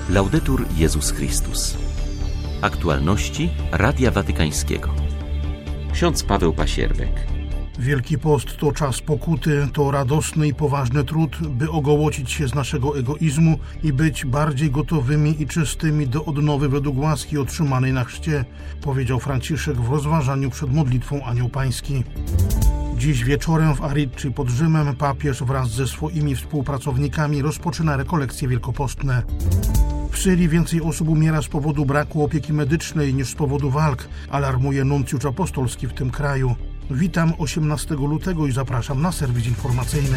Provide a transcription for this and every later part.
Laudetur Jezus Chrystus. Aktualności Radia Watykańskiego. Ksiądz Paweł Pasierbek. Wielki Post to czas pokuty, to radosny i poważny trud, by ogołocić się z naszego egoizmu i być bardziej gotowymi i czystymi do odnowy według łaski otrzymanej na chrzcie, powiedział Franciszek w rozważaniu przed modlitwą Anioł Pański. Dziś wieczorem w Aricci pod Rzymem papież wraz ze swoimi współpracownikami rozpoczyna rekolekcje wielkopostne. W Syrii więcej osób umiera z powodu braku opieki medycznej niż z powodu walk, alarmuje nuncjusz apostolski w tym kraju. Witam 18 lutego i zapraszam na serwis informacyjny.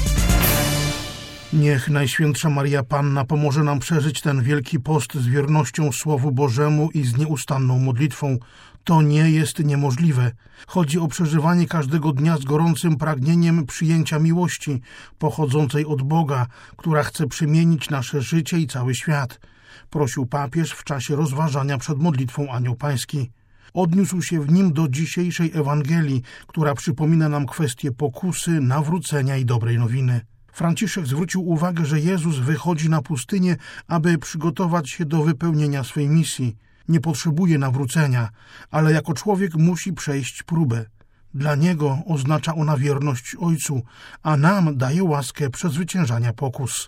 Niech Najświętsza Maria Panna pomoże nam przeżyć ten Wielki Post z wiernością Słowu Bożemu i z nieustanną modlitwą. To nie jest niemożliwe. Chodzi o przeżywanie każdego dnia z gorącym pragnieniem przyjęcia miłości pochodzącej od Boga, która chce przemienić nasze życie i cały świat, prosił papież w czasie rozważania przed modlitwą Anioł Pański. Odniósł się w nim do dzisiejszej Ewangelii, która przypomina nam kwestię pokusy, nawrócenia i dobrej nowiny. Franciszek zwrócił uwagę, że Jezus wychodzi na pustynię, aby przygotować się do wypełnienia swej misji. Nie potrzebuje nawrócenia, ale jako człowiek musi przejść próbę. Dla Niego oznacza ona wierność Ojcu, a nam daje łaskę przezwyciężania pokus.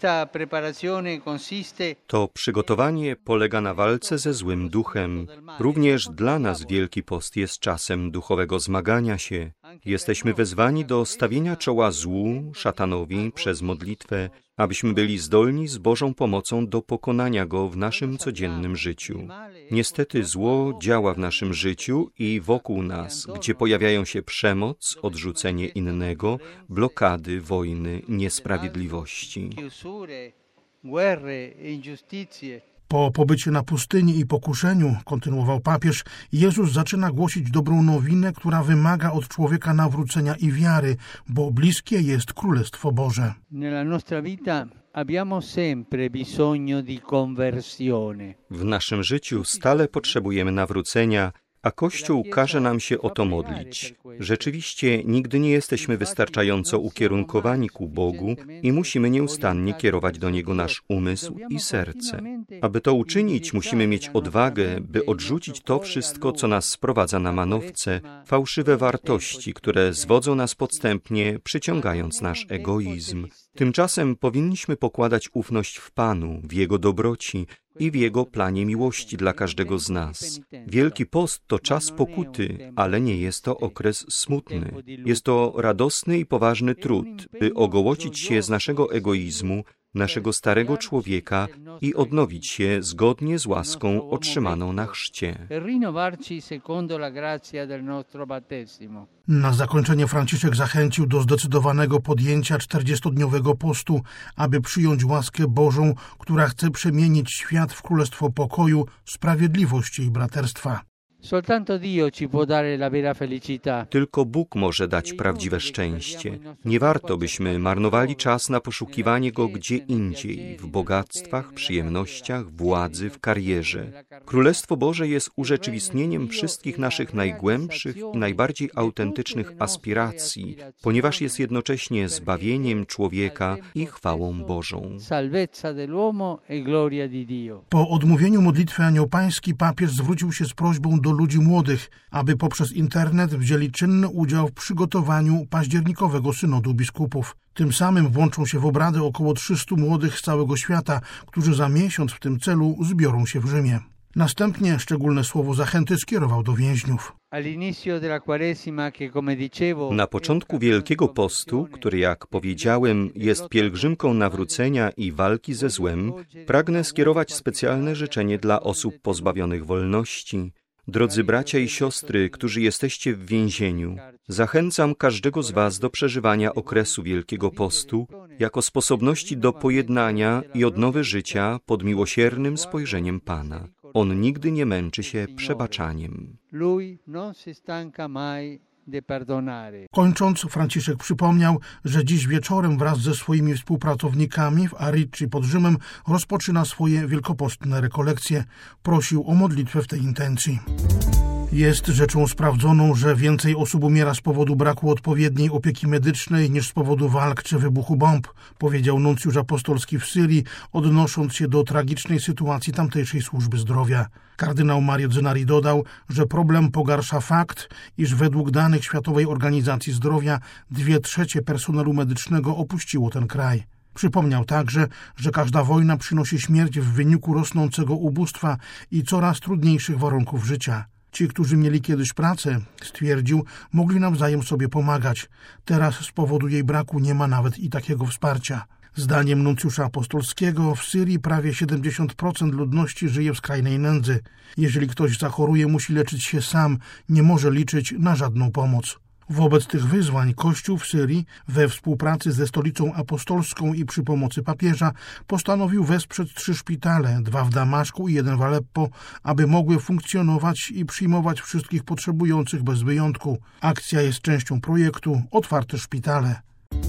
To przygotowanie polega na walce ze złym duchem. Również dla nas Wielki Post jest czasem duchowego zmagania się. Jesteśmy wezwani do stawienia czoła złu, szatanowi przez modlitwę, abyśmy byli zdolni z Bożą pomocą do pokonania go w naszym codziennym życiu. Niestety zło działa w naszym życiu i wokół nas, gdzie pojawiają się przemoc, odrzucenie innego, blokady, wojny, niesprawiedliwości. Po pobycie na pustyni i pokuszeniu, kontynuował papież, Jezus zaczyna głosić dobrą nowinę, która wymaga od człowieka nawrócenia i wiary, bo bliskie jest Królestwo Boże. W naszym życiu stale potrzebujemy nawrócenia, a Kościół każe nam się o to modlić. Rzeczywiście nigdy nie jesteśmy wystarczająco ukierunkowani ku Bogu i musimy nieustannie kierować do Niego nasz umysł i serce. Aby to uczynić, musimy mieć odwagę, by odrzucić to wszystko, co nas sprowadza na manowce, fałszywe wartości, które zwodzą nas podstępnie, przyciągając nasz egoizm. Tymczasem powinniśmy pokładać ufność w Panu, w Jego dobroci i w Jego planie miłości dla każdego z nas. Wielki Post to czas pokuty, ale nie jest to okres smutny. Jest to radosny i poważny trud, by ogołocić się z naszego egoizmu, naszego starego człowieka i odnowić się zgodnie z łaską otrzymaną na chrzcie. Na zakończenie Franciszek zachęcił do zdecydowanego podjęcia 40-dniowego postu, aby przyjąć łaskę Bożą, która chce przemienić świat w królestwo pokoju, sprawiedliwości i braterstwa. Tylko Bóg może dać prawdziwe szczęście. Nie warto, byśmy marnowali czas na poszukiwanie Go gdzie indziej, w bogactwach, przyjemnościach, władzy, w karierze. Królestwo Boże jest urzeczywistnieniem wszystkich naszych najgłębszych i najbardziej autentycznych aspiracji, ponieważ jest jednocześnie zbawieniem człowieka i chwałą Bożą. Po odmówieniu modlitwy Anioł Pański papież zwrócił się z prośbą do ludzi młodych, aby poprzez internet wzięli czynny udział w przygotowaniu październikowego synodu biskupów. Tym samym włączą się w obrady około 300 młodych z całego świata, którzy za miesiąc w tym celu zbiorą się w Rzymie. Następnie szczególne słowo zachęty skierował do więźniów. Na początku Wielkiego Postu, który, jak powiedziałem, jest pielgrzymką nawrócenia i walki ze złem, pragnę skierować specjalne życzenie dla osób pozbawionych wolności. Drodzy bracia i siostry, którzy jesteście w więzieniu, zachęcam każdego z was do przeżywania okresu Wielkiego Postu jako sposobności do pojednania i odnowy życia pod miłosiernym spojrzeniem Pana. On nigdy nie męczy się przebaczaniem. Kończąc, Franciszek przypomniał, że dziś wieczorem wraz ze swoimi współpracownikami w Aricci pod Rzymem rozpoczyna swoje wielkopostne rekolekcje. Prosił o modlitwę w tej intencji. Jest rzeczą sprawdzoną, że więcej osób umiera z powodu braku odpowiedniej opieki medycznej niż z powodu walk czy wybuchu bomb, powiedział nuncjusz apostolski w Syrii, odnosząc się do tragicznej sytuacji tamtejszej służby zdrowia. Kardynał Mario Zenari dodał, że problem pogarsza fakt, iż według danych Światowej Organizacji Zdrowia 2/3 personelu medycznego opuściło ten kraj. Przypomniał także, że każda wojna przynosi śmierć w wyniku rosnącego ubóstwa i coraz trudniejszych warunków życia. Ci, którzy mieli kiedyś pracę, stwierdził, mogli nawzajem sobie pomagać. Teraz z powodu jej braku nie ma nawet i takiego wsparcia. Zdaniem nuncjusza apostolskiego w Syrii prawie 70% ludności żyje w skrajnej nędzy. Jeżeli ktoś zachoruje, musi leczyć się sam, nie może liczyć na żadną pomoc. Wobec tych wyzwań Kościół w Syrii we współpracy ze Stolicą Apostolską i przy pomocy papieża postanowił wesprzeć 3 szpitale, 2 w Damaszku i 1 w Aleppo, aby mogły funkcjonować i przyjmować wszystkich potrzebujących bez wyjątku. Akcja jest częścią projektu Otwarte Szpitale.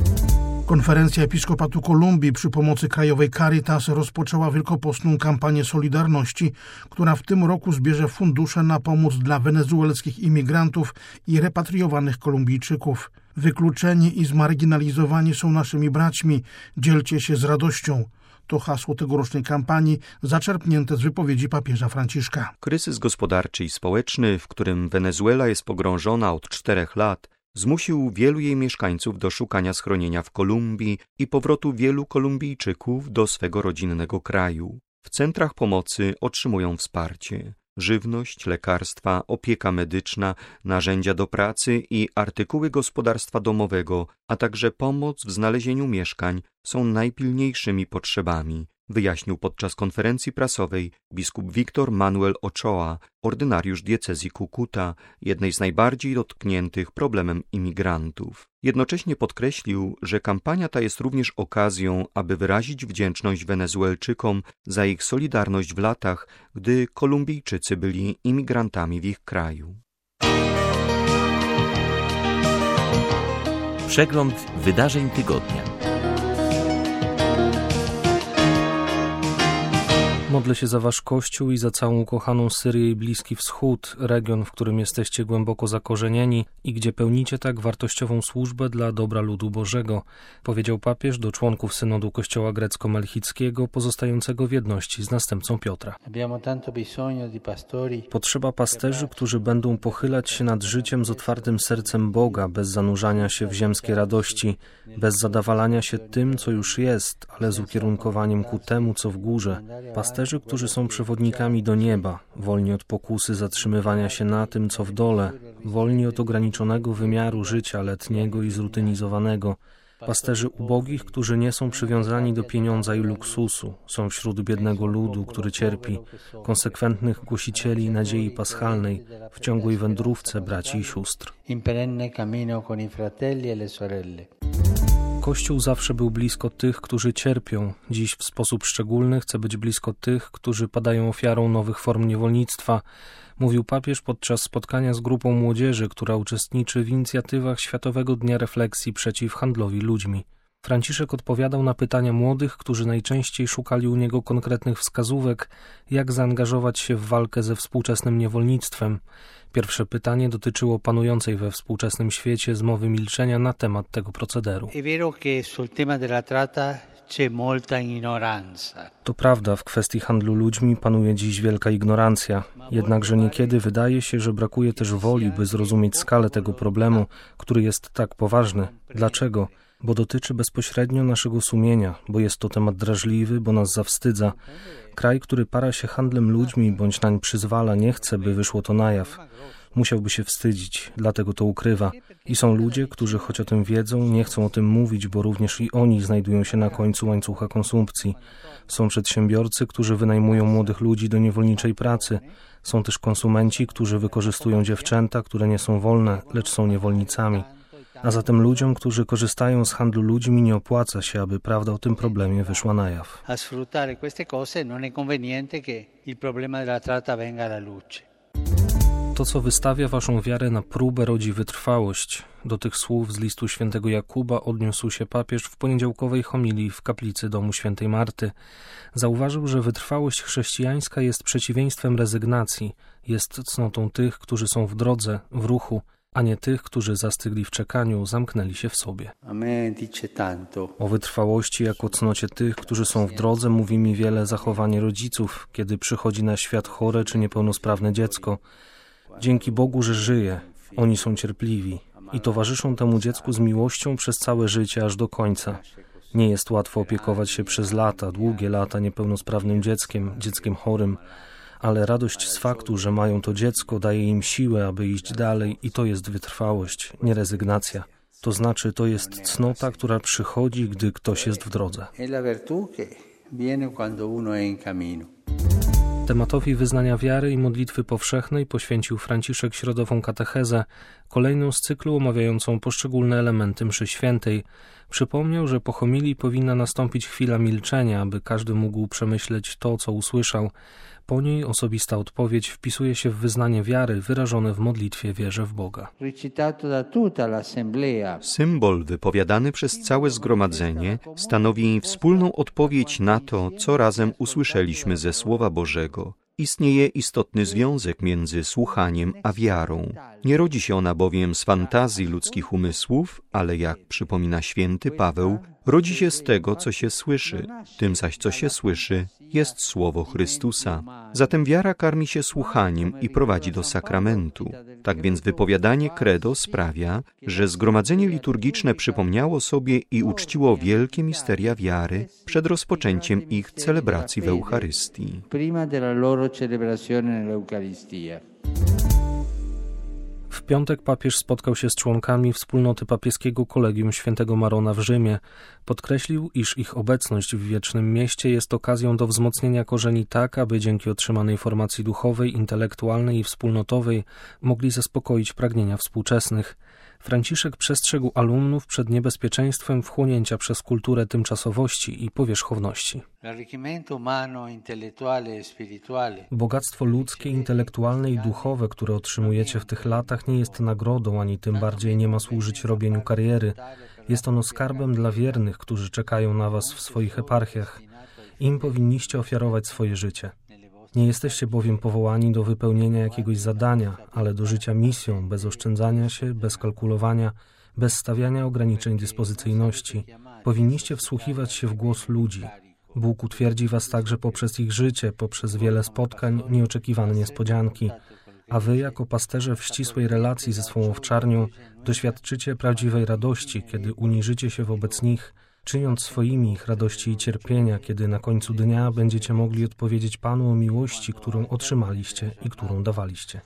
Konferencja Episkopatu Kolumbii przy pomocy krajowej Caritas rozpoczęła wielkopostną kampanię Solidarności, która w tym roku zbierze fundusze na pomoc dla wenezuelskich imigrantów i repatriowanych Kolumbijczyków. Wykluczeni i zmarginalizowani są naszymi braćmi. Dzielcie się z radością. To hasło tegorocznej kampanii zaczerpnięte z wypowiedzi papieża Franciszka. Kryzys gospodarczy i społeczny, w którym Wenezuela jest pogrążona od 4 lat, zmusił wielu jej mieszkańców do szukania schronienia w Kolumbii i powrotu wielu Kolumbijczyków do swego rodzinnego kraju. W centrach pomocy otrzymują wsparcie: żywność, lekarstwa, opieka medyczna, narzędzia do pracy i artykuły gospodarstwa domowego, a także pomoc w znalezieniu mieszkań są najpilniejszymi potrzebami, wyjaśnił podczas konferencji prasowej biskup Victor Manuel Ochoa, ordynariusz diecezji Cucuta, jednej z najbardziej dotkniętych problemem imigrantów. Jednocześnie podkreślił, że kampania ta jest również okazją, aby wyrazić wdzięczność Wenezuelczykom za ich solidarność w latach, gdy Kolumbijczycy byli imigrantami w ich kraju. Przegląd wydarzeń tygodnia. Modlę się za wasz Kościół i za całą ukochaną Syrię i Bliski Wschód, region, w którym jesteście głęboko zakorzenieni i gdzie pełnicie tak wartościową służbę dla dobra ludu Bożego, powiedział papież do członków synodu Kościoła grecko-melchickiego pozostającego w jedności z następcą Piotra. Potrzeba pasterzy, którzy będą pochylać się nad życiem z otwartym sercem Boga, bez zanurzania się w ziemskie radości, bez zadawalania się tym, co już jest, ale z ukierunkowaniem ku temu, co w górze. Pasterzy, którzy są przewodnikami do nieba, wolni od pokusy zatrzymywania się na tym, co w dole, wolni od ograniczonego wymiaru życia letniego i zrutynizowanego. Pasterzy ubogich, którzy nie są przywiązani do pieniądza i luksusu, są wśród biednego ludu, który cierpi, konsekwentnych głosicieli nadziei paschalnej w ciągłej wędrówce braci i sióstr. Kościół zawsze był blisko tych, którzy cierpią. Dziś w sposób szczególny chce być blisko tych, którzy padają ofiarą nowych form niewolnictwa, mówił papież podczas spotkania z grupą młodzieży, która uczestniczy w inicjatywach Światowego Dnia Refleksji przeciw handlowi ludźmi. Franciszek odpowiadał na pytania młodych, którzy najczęściej szukali u niego konkretnych wskazówek, jak zaangażować się w walkę ze współczesnym niewolnictwem. Pierwsze pytanie dotyczyło panującej we współczesnym świecie zmowy milczenia na temat tego procederu. To prawda, w kwestii handlu ludźmi panuje dziś wielka ignorancja, jednakże niekiedy wydaje się, że brakuje też woli, by zrozumieć skalę tego problemu, który jest tak poważny. Dlaczego? Bo dotyczy bezpośrednio naszego sumienia, bo jest to temat drażliwy, bo nas zawstydza. Kraj, który para się handlem ludźmi bądź nań przyzwala, nie chce, by wyszło to na jaw. Musiałby się wstydzić, dlatego to ukrywa. I są ludzie, którzy choć o tym wiedzą, nie chcą o tym mówić, bo również i oni znajdują się na końcu łańcucha konsumpcji. Są przedsiębiorcy, którzy wynajmują młodych ludzi do niewolniczej pracy. Są też konsumenci, którzy wykorzystują dziewczęta, które nie są wolne, lecz są niewolnicami. A zatem ludziom, którzy korzystają z handlu ludźmi, nie opłaca się, aby prawda o tym problemie wyszła na jaw. To, co wystawia waszą wiarę na próbę, rodzi wytrwałość. Do tych słów z listu świętego Jakuba odniósł się papież w poniedziałkowej homilii w kaplicy domu świętej Marty. Zauważył, że wytrwałość chrześcijańska jest przeciwieństwem rezygnacji, jest cnotą tych, którzy są w drodze, w ruchu, a nie tych, którzy zastygli w czekaniu, zamknęli się w sobie. O wytrwałości jako cnocie tych, którzy są w drodze, mówi mi wiele zachowanie rodziców, kiedy przychodzi na świat chore czy niepełnosprawne dziecko. Dzięki Bogu, że żyje. Oni są cierpliwi i towarzyszą temu dziecku z miłością przez całe życie, aż do końca. Nie jest łatwo opiekować się przez lata, długie lata niepełnosprawnym dzieckiem chorym, ale radość z faktu, że mają to dziecko, daje im siłę, aby iść dalej i to jest wytrwałość, nie rezygnacja. To znaczy, to jest cnota, która przychodzi, gdy ktoś jest w drodze. Tematowi wyznania wiary i modlitwy powszechnej poświęcił Franciszek środową katechezę, kolejną z cyklu omawiającą poszczególne elementy mszy świętej. Przypomniał, że po homilii powinna nastąpić chwila milczenia, aby każdy mógł przemyśleć to, co usłyszał. Po niej osobista odpowiedź wpisuje się w wyznanie wiary wyrażone w modlitwie wierze w Boga. Symbol wypowiadany przez całe zgromadzenie stanowi wspólną odpowiedź na to, co razem usłyszeliśmy ze Słowa Bożego. Istnieje istotny związek między słuchaniem a wiarą. Nie rodzi się ona bowiem z fantazji ludzkich umysłów, ale jak przypomina święty Paweł, rodzi się z tego, co się słyszy. Tym zaś, co się słyszy, jest Słowo Chrystusa. Zatem wiara karmi się słuchaniem i prowadzi do sakramentu. Tak więc wypowiadanie credo sprawia, że zgromadzenie liturgiczne przypomniało sobie i uczciło wielkie misteria wiary przed rozpoczęciem ich celebracji w Eucharystii. W piątek papież spotkał się z członkami wspólnoty papieskiego Kolegium Świętego Marona w Rzymie. Podkreślił, iż ich obecność w Wiecznym Mieście jest okazją do wzmocnienia korzeni tak, aby dzięki otrzymanej formacji duchowej, intelektualnej i wspólnotowej mogli zaspokoić pragnienia współczesnych. Franciszek przestrzegł alumnów przed niebezpieczeństwem wchłonięcia przez kulturę tymczasowości i powierzchowności. Bogactwo ludzkie, intelektualne i duchowe, które otrzymujecie w tych latach, nie jest nagrodą, ani tym bardziej nie ma służyć robieniu kariery. Jest ono skarbem dla wiernych, którzy czekają na was w swoich eparchiach. Im powinniście ofiarować swoje życie. Nie jesteście bowiem powołani do wypełnienia jakiegoś zadania, ale do życia misją, bez oszczędzania się, bez kalkulowania, bez stawiania ograniczeń dyspozycyjności. Powinniście wsłuchiwać się w głos ludzi. Bóg utwierdzi was także poprzez ich życie, poprzez wiele spotkań, nieoczekiwane niespodzianki. A wy, jako pasterze w ścisłej relacji ze swą owczarnią, doświadczycie prawdziwej radości, kiedy uniżycie się wobec nich, czyniąc swoimi ich radości i cierpienia, kiedy na końcu dnia będziecie mogli odpowiedzieć Panu o miłości, którą otrzymaliście i którą dawaliście.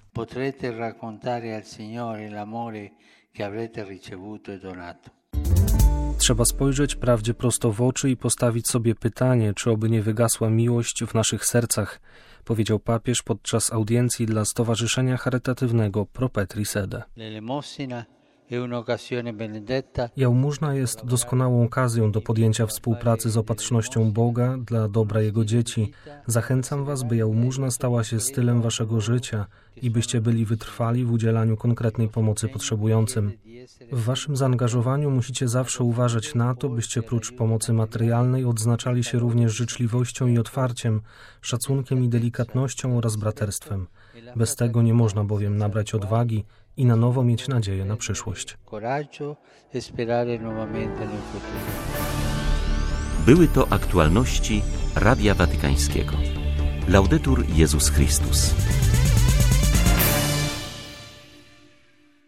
Trzeba spojrzeć prawdzie prosto w oczy i postawić sobie pytanie, czy oby nie wygasła miłość w naszych sercach, powiedział papież podczas audiencji dla Stowarzyszenia Charytatywnego Pro Petri Sede. Jałmużna jest doskonałą okazją do podjęcia współpracy z Opatrznością Boga dla dobra Jego dzieci. Zachęcam was, by jałmużna stała się stylem waszego życia i byście byli wytrwali w udzielaniu konkretnej pomocy potrzebującym. W waszym zaangażowaniu musicie zawsze uważać na to, byście prócz pomocy materialnej odznaczali się również życzliwością i otwarciem, szacunkiem i delikatnością oraz braterstwem. Bez tego nie można bowiem nabrać odwagi i na nowo mieć nadzieję na przyszłość. Były to aktualności Radia Watykańskiego. Laudetur Jezus Chrystus.